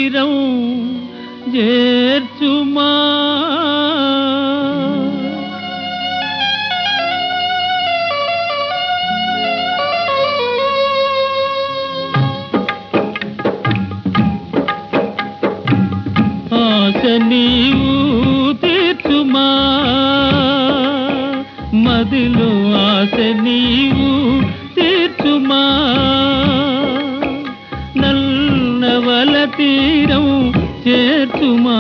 తీరం చేర్చుమా ఆశ నీవు తీర్చుమా మదిలో ఆశ నీవు తీర్చుమా నల్లవల తీరం చేర్చుమా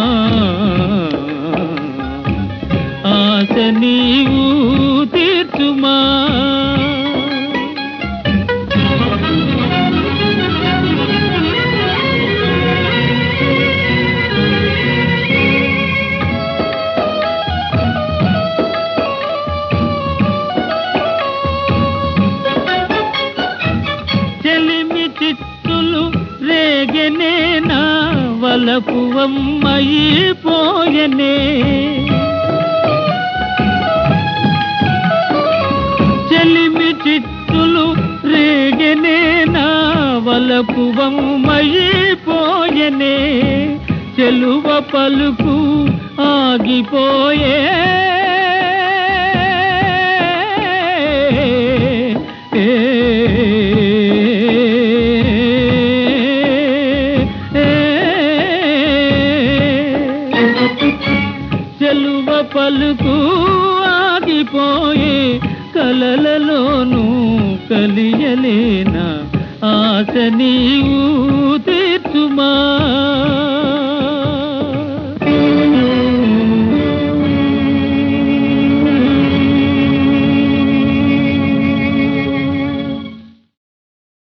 ఆశ నీవు తీర్చుమా చిత్తులు రేగనే నా వలపు అమ్మయిపోయనే చెలిమి చిత్తులు రేగనే నా వలపు అమ్మయిపోయనే చెలువ పలుకు ఆగిపోయే చెలువ పలుకు ఆగిపోయే కలలలోనూ కలియలేనా ఆశ నీవు తీర్చుమా